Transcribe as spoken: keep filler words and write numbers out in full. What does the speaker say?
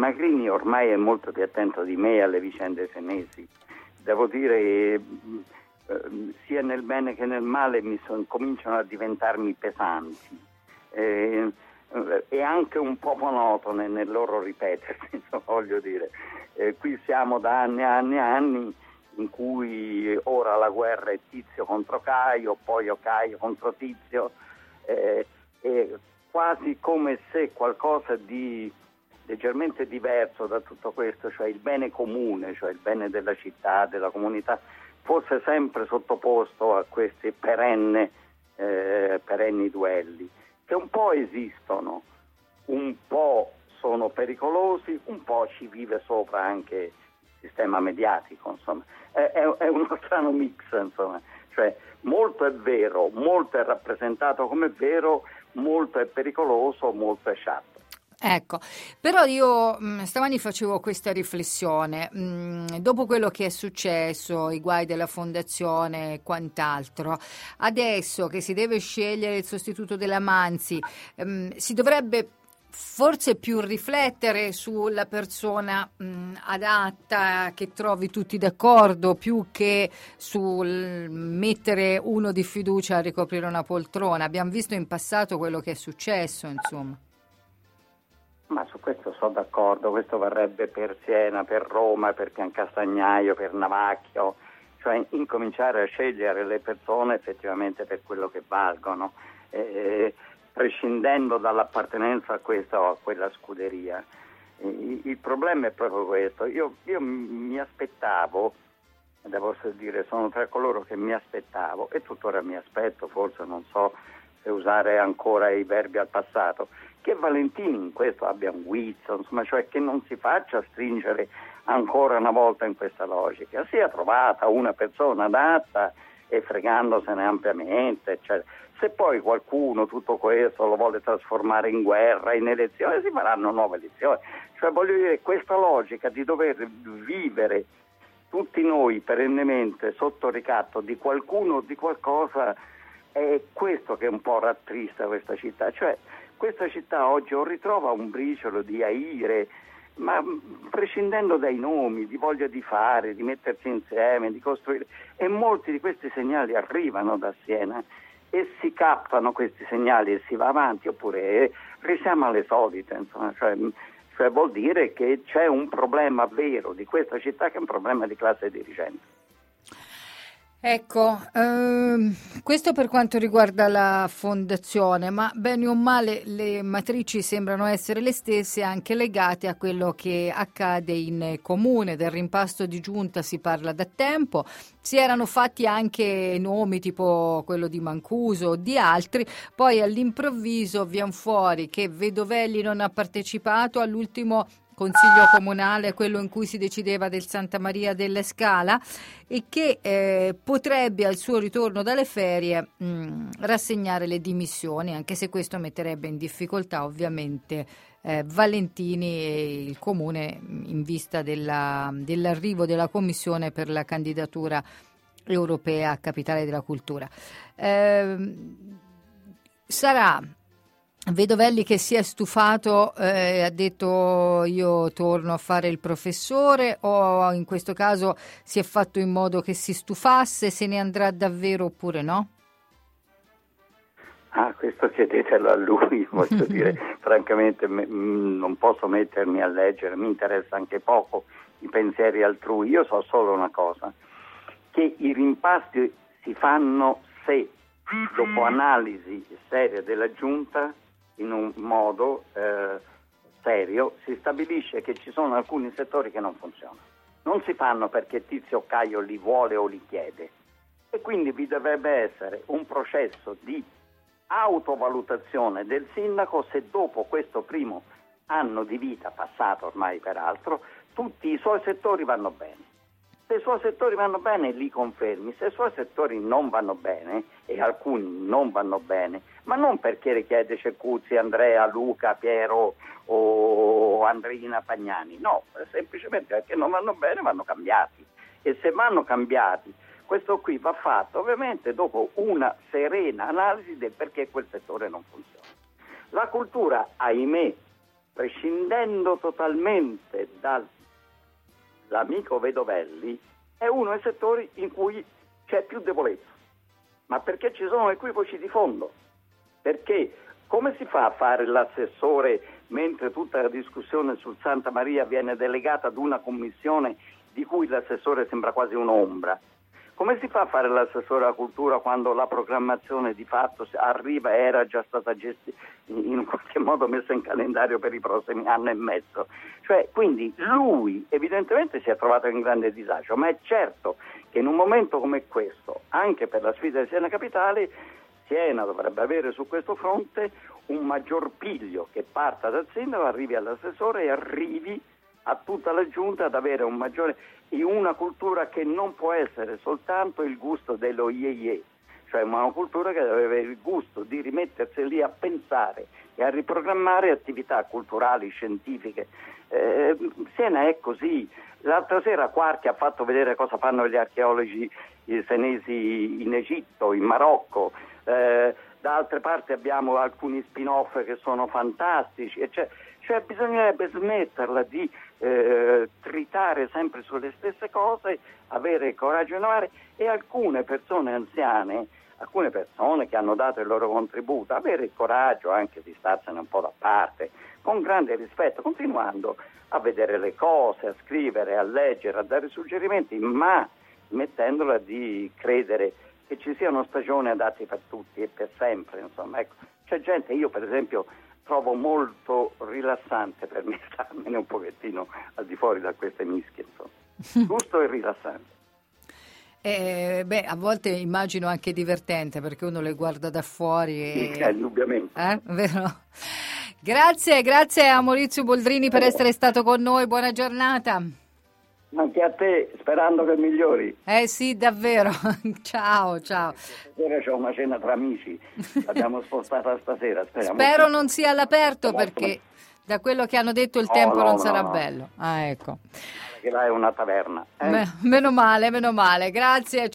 Magrini ormai è molto più attento di me alle vicende senesi. Devo dire, eh, sia nel bene che nel male mi son, cominciano a diventarmi pesanti eh, e anche un po' monotone nel loro ripetersi, voglio dire. Eh, qui siamo da anni e anni e anni in cui ora la guerra è Tizio contro Caio, poi Caio contro Tizio, eh, e quasi come se qualcosa di leggermente diverso da tutto questo, cioè il bene comune, cioè il bene della città, della comunità, fosse sempre sottoposto a questi perenne, eh, perenni duelli, che un po' esistono, un po' sono pericolosi, un po' ci vive sopra anche il sistema mediatico, insomma. È, è, è uno strano mix, insomma, cioè molto è vero, molto è rappresentato come vero, molto è pericoloso, molto è sciatto. Ecco, però io mh, stamani facevo questa riflessione, mh, dopo quello che è successo, i guai della fondazione e quant'altro, adesso che si deve scegliere il sostituto della Manzi, mh, si dovrebbe forse più riflettere sulla persona mh, adatta, che trovi tutti d'accordo, più che sul mettere uno di fiducia a ricoprire una poltrona. Abbiamo visto in passato quello che è successo, insomma. Ma su questo sono d'accordo, questo varrebbe per Siena, per Roma, per Piancastagnaio, per Navacchio, cioè incominciare a scegliere le persone effettivamente per quello che valgono, eh, prescindendo dall'appartenenza a questa o a quella scuderia. Il, il problema è proprio questo. Io, io mi aspettavo, devo dire, sono tra coloro che mi aspettavo e tuttora mi aspetto, forse non so se usare ancora i verbi al passato, che Valentini in questo abbia un guizzo, insomma, cioè che non si faccia stringere ancora una volta in questa logica, sia trovata una persona adatta e fregandosene ampiamente, eccetera. Se poi qualcuno tutto questo lo vuole trasformare in guerra, in elezione, si faranno nuove elezioni. Cioè voglio dire, questa logica di dover vivere tutti noi perennemente sotto ricatto di qualcuno o di qualcosa è questo che un po' rattrista questa città. Cioè questa città oggi o ritrova un briciolo di aire, ma prescindendo dai nomi, di voglia di fare, di mettersi insieme, di costruire, e molti di questi segnali arrivano da Siena e si captano questi segnali e si va avanti, oppure risiamo alle solite, insomma, cioè, cioè vuol dire che c'è un problema vero di questa città, che è un problema di classe dirigente. Ecco, ehm, questo per quanto riguarda la fondazione, ma bene o male le matrici sembrano essere le stesse, anche legate a quello che accade in comune. Del rimpasto di giunta si parla da tempo, si erano fatti anche nomi tipo quello di Mancuso o di altri, poi all'improvviso viene fuori che Vedovelli non ha partecipato all'ultimo Consiglio comunale, quello in cui si decideva del Santa Maria della Scala, e che eh, potrebbe al suo ritorno dalle ferie mh, rassegnare le dimissioni, anche se questo metterebbe in difficoltà ovviamente eh, Valentini e il comune in vista della, dell'arrivo della commissione per la candidatura europea a Capitale della Cultura. Eh, sarà Vedovelli che si è stufato, eh, ha detto io torno a fare il professore, o in questo caso si è fatto in modo che si stufasse, se ne andrà davvero oppure no? Ah, questo chiedetelo a lui, voglio dire, francamente me, mh, non posso mettermi a leggere, mi interessa anche poco i pensieri altrui. Io so solo una cosa, che i rimpasti si fanno se, dopo analisi seria della Giunta, in un modo eh, serio, si stabilisce che ci sono alcuni settori che non funzionano. Non si fanno perché Tizio Caio li vuole o li chiede, e quindi vi dovrebbe essere un processo di autovalutazione del sindaco se dopo questo primo anno di vita, passato ormai peraltro, tutti i suoi settori vanno bene. Se i suoi settori vanno bene li confermi, se i suoi settori non vanno bene, e alcuni non vanno bene, ma non perché richiede Cecuzzi, Andrea, Luca, Piero o Andrina Pagnani, no, semplicemente perché non vanno bene, vanno cambiati. E se vanno cambiati, questo qui va fatto ovviamente dopo una serena analisi del perché quel settore non funziona. La cultura, ahimè, prescindendo totalmente dall'amico Vedovelli, è uno dei settori in cui c'è più debolezza. Ma perché ci sono equivoci di fondo? Perché come si fa a fare l'assessore mentre tutta la discussione sul Santa Maria viene delegata ad una commissione di cui l'assessore sembra quasi un'ombra? Come si fa a fare l'assessore alla cultura quando la programmazione di fatto arriva e era già stata gestita, in qualche modo messa in calendario per i prossimi anno e mezzo? Cioè, quindi lui evidentemente si è trovato in grande disagio, ma è certo che in un momento come questo, anche per la sfida di Siena Capitale, Siena dovrebbe avere su questo fronte un maggior piglio che parta dal sindaco, arrivi all'assessore e arrivi a tutta la giunta ad avere un maggiore, in una cultura che non può essere soltanto il gusto dello iè iè, cioè una cultura che deve avere il gusto di rimettersi lì a pensare e a riprogrammare attività culturali, scientifiche. Eh, Siena è così. L'altra sera Quarchi ha fatto vedere cosa fanno gli archeologi senesi in Egitto, in Marocco. Eh, da altre parti abbiamo alcuni spin-off che sono fantastici, e cioè, cioè bisognerebbe smetterla di eh, tritare sempre sulle stesse cose, avere il coraggio di innovare, e alcune persone anziane, alcune persone che hanno dato il loro contributo, avere il coraggio anche di starsene un po' da parte, con grande rispetto, continuando a vedere le cose, a scrivere, a leggere, a dare suggerimenti, ma smettendola di credere che ci siano stagioni adatte per tutti e per sempre, insomma, ecco. C'è gente, io per esempio trovo molto rilassante per me starmene un pochettino al di fuori da queste mischie, insomma. Giusto e rilassante. Eh, beh, a volte immagino anche divertente, perché uno le guarda da fuori e... Sì, indubbiamente. Eh, vero? Grazie, grazie a Maurizio Boldrini per essere stato con noi, buona giornata. Anche a te, sperando che migliori. Eh sì, davvero. Ciao, ciao. Stasera c'è una cena tra amici, l'abbiamo spostata stasera. Speriamo. Spero non sia all'aperto, perché da quello che hanno detto il no, tempo no, non no, sarà no. bello. Ah, ecco. Che là è una taverna. Eh? Beh, meno male, meno male. Grazie.